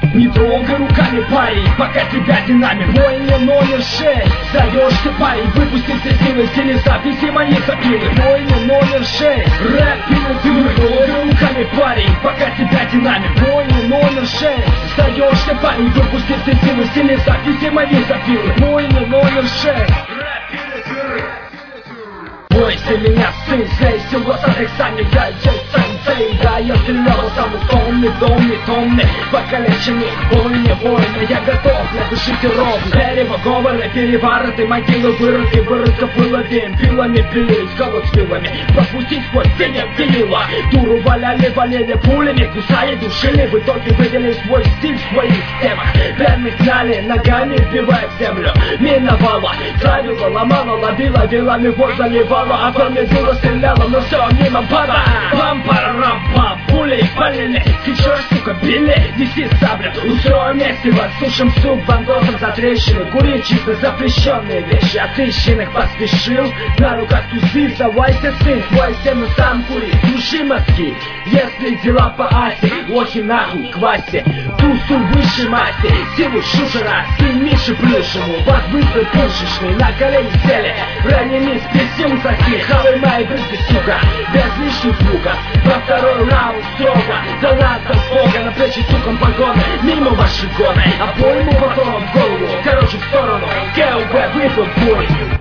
Не трогай руками, парень, пока тебя динамит. Бойня номер 6, сдаешься, парень, выпусти все силы, стили записи мои запилы. Бойня номер 6, рэп пилы, ты не трогай руками, парень, пока тебя динамит. Бойня номер 6, сдаешься, парень, выпусти все силы, стили записи мои запилы. Бойня номер 6, рэп пилы, ты. Бойся меня, сын, здесь вот Александр, я сенсей. Да, я стрелял самый томный, покалеченный, больно, я готов, я дышите ровно. Дерево, говоры, перевороты, могилы, вырыты, вырыто пыловем, пилами пилили, сколот с пилами, пропустить сквозь синее пилило. Дуру валяли пулями, кусали, душили, в итоге вывели свой стиль в своих темах. Верных гнали, ногами вбивая в землю, миновала, травила, ломала, ловила, вилами вот заливала. А то мне дуло стреляло, но все мимо пара. Пам-парам-пам, пулей полили. Сейчас, сука, били, неси саблю. Устроим месиво, сушим суп бандосом за трещины. Курить чисто запрещенные вещи. Отыщенных поспешил, на руках тузы. Давайте, сын, свой стену сам кури. Души мозги, если дела по асе. Лохи нахуй, квасе, тусу выше массе. Силу шушера, сын Миши Плюшему. Вас быстро пушечный, на колени сели. Раненый спесим соси, хавай мои брызги, сука. Без лишних звуков, во второй раунд строго. Донат от Бога, на плечи суком погоны. Мимо ваши гоны, а пойму потом в голову. Короче, в сторону, КЛБ выпал бой.